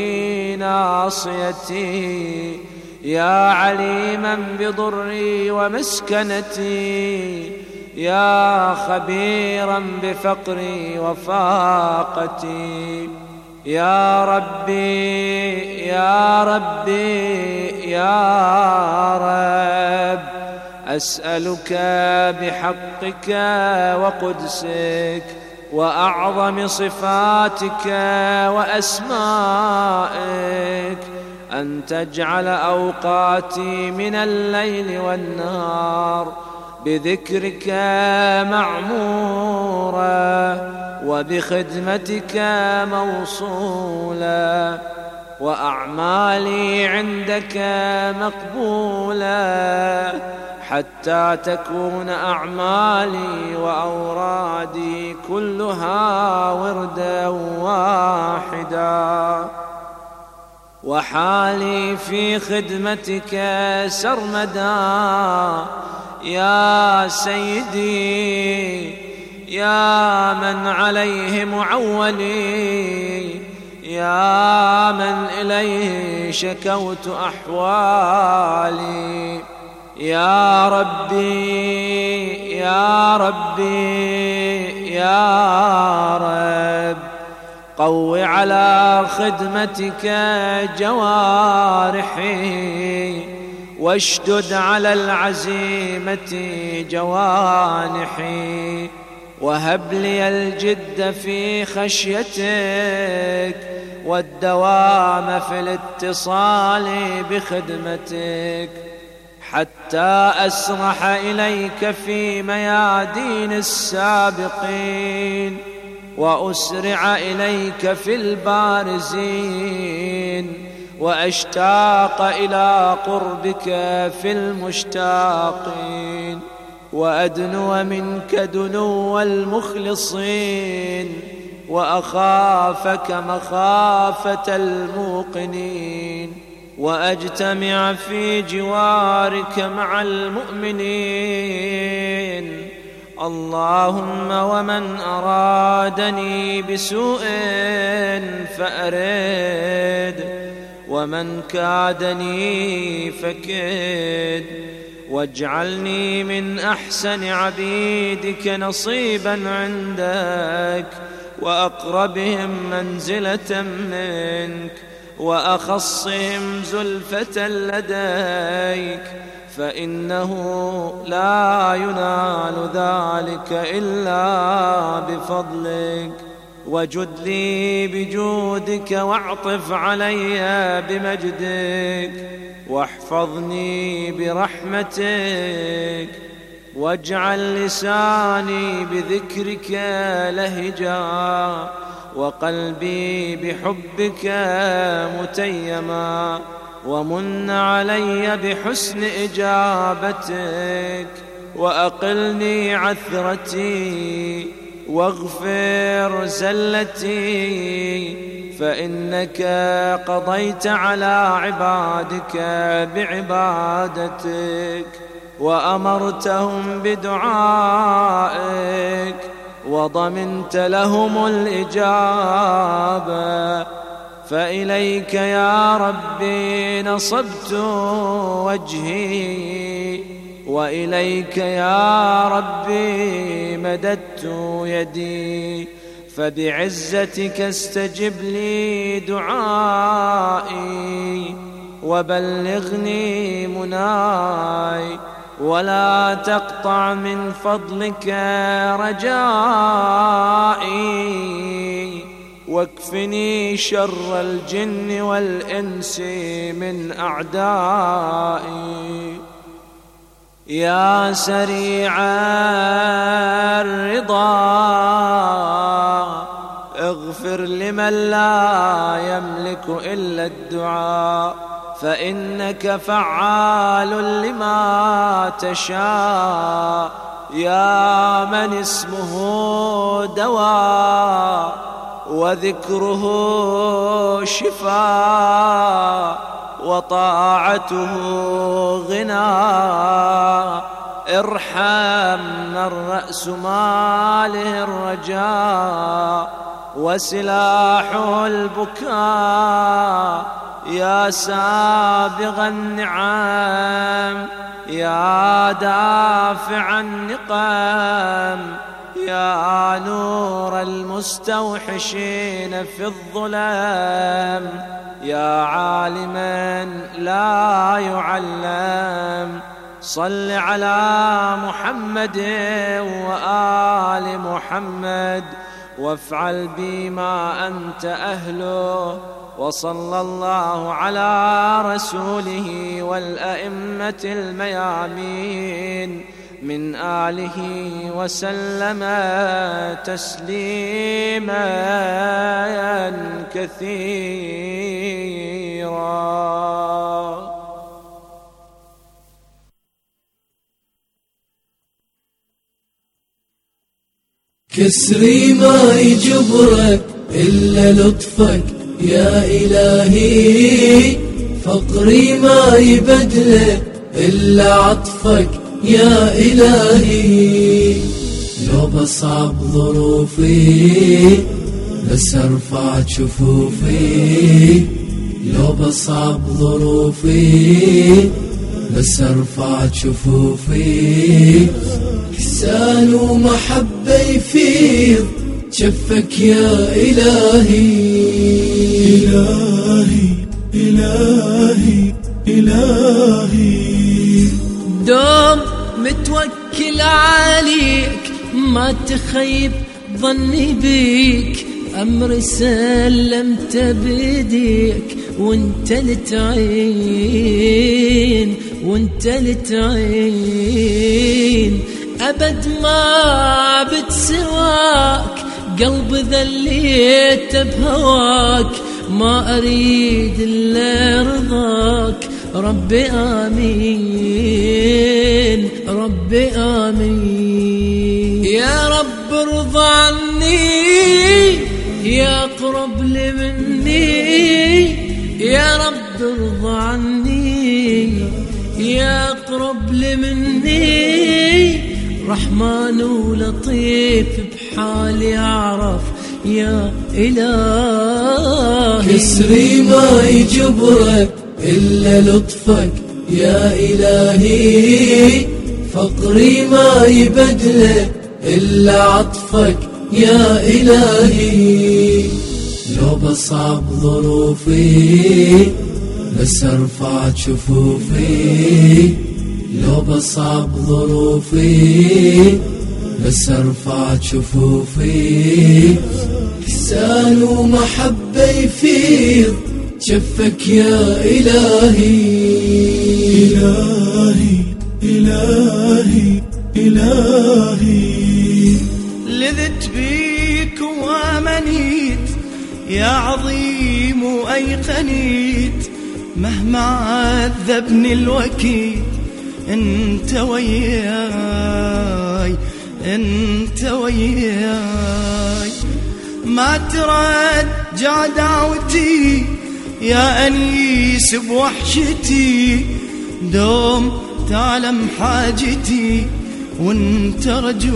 ناصيتي، يا عليما بضري ومسكنتي، يا خبيرا بفقري وفاقتي. يا ربي يا ربي يا رب، أسألك بحقك وقدسك وأعظم صفاتك وأسمائك أن تجعل أوقاتي من الليل والنهار بذكرك معمورة وبخدمتك موصولة، وأعمالي عندك مقبولة، حتى تكون أعمالي وأورادي كلها وردا واحدا، وحالي في خدمتك سرمدا. يا سيدي يا من عليه معولي، يا من إليه شكوت أحوالي. يا ربي يا ربي يا رب، قو على خدمتك جوارحي، واشدد على العزيمة جوانحي، وهب لي الجد في خشيتك والدوام في الاتصال بخدمتك، حتى أسرح إليك في ميادين السابقين، وأسرع إليك في البارزين، وأشتاق إلى قربك في المشتاقين، وأدنو منك دنو المخلصين، وأخافك مخافة الموقنين، وأجتمع في جوارك مع المؤمنين. اللهم ومن أرادني بسوء فأرد، ومن كادني فكد، واجعلني من أحسن عبيدك نصيبا عندك، وأقربهم منزلة منك، وأخصهم زلفة لديك، فإنه لا ينال ذلك إلا بفضلك. وجد لي بجودك، واعطف علي بمجدك، واحفظني برحمتك، واجعل لساني بذكرك لهجا، وقلبي بحبك متيما، ومن علي بحسن إجابتك، وأقلني عثرتي، واغفر زلتي، فإنك قضيت على عبادك بعبادتك وأمرتهم بدعائك وضمنت لهم الإجابة، فإليك يا ربي نصبت وجهي، وإليك يا ربي مددت يدي، فبعزتك استجب لي دعائي وبلغني مناي، ولا تقطع من فضلك رجائي، واكفني شر الجن والإنس من أعدائي. يا سريع الرضا اغفر لمن لا يملك إلا الدعاء، فإنك فعال لما تشاء، يا من اسمه دواء وذكره شفاء وطاعته غنى. ارحم من رأس ماله الرجاء وسلاحه البكاء، يا سابغ النعم، يا دافع النقم، يا نور المستوحشين في الظلام، يا عالما لا يعلم. صل على محمد وآل محمد وافعل بما أنت أهله، وصلى الله على رسوله والأئمة الميامين من آله وسلم تسليما كثيرا. كسري ما يجبرك إلا لطفك يا إلهي، فقري ما يبدله إلا عطفك يا إلهي. لو بصعب ظروفي بس ارفع شفوفي، لو بصعب ظروفي بس ارفع شفوفي. إحسان ومحبة يفيض شفك يا إلهي. إلهي إلهي إلهي، دوم متوكل عليك ما تخيب ظني بيك، أمر سلمت بيديك وانت لتعين وانت لتعين. أبد ما بتسواك قلب ذليت بهواك، ما أريد إلا رضاك ربي آمين ربي آمين. يا رب ارضى عني يا قرب لي مني، يا رب ارضى عني يا قرب لي مني. رحمن ولطيف بحالي أعرف يا إلهي. كسري ما يجبرك إلا لطفك يا إلهي، فقري ما يبدله إلا عطفك يا إلهي. لو بصعب ظروفي بس ارفع شفوفي، لو بصعب ظروفي بس ارفع شفوفي. إحسان ومحبة يفيض شفك يا إلهي. إلهي إلهي إلهي، لذت بيك وامنيت يا عظيم وأيقنيت، مهما عذبني الوكيد انت وياي انت وياي. ما تردد ترجع دعوتي يا أنيس بوحشتي، دوم تعلم حاجتي وانت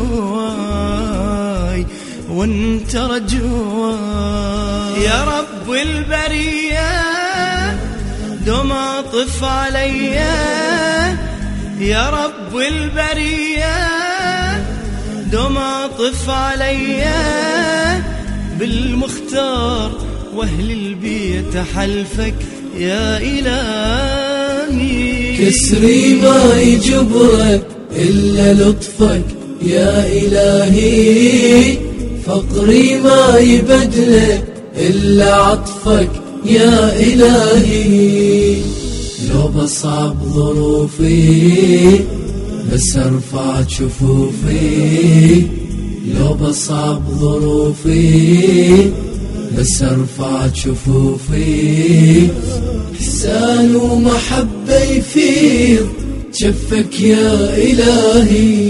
رجواي وانت رجواي. يا رب البرية دوم اطف عليا، يا رب البرية دوم اطف عليا، بالمختار واهل البيت حلفك يا إلهي. كسري ما يجبرك إلا لطفك يا إلهي، فقري ما يبدلك إلا عطفك يا إلهي. لو بصعب ظروفي بس ارفع شفوفي، لو بصعب ظروفي بس ارفع شفوفي، إحسان ومحبة يفيض شفك يا إلهي.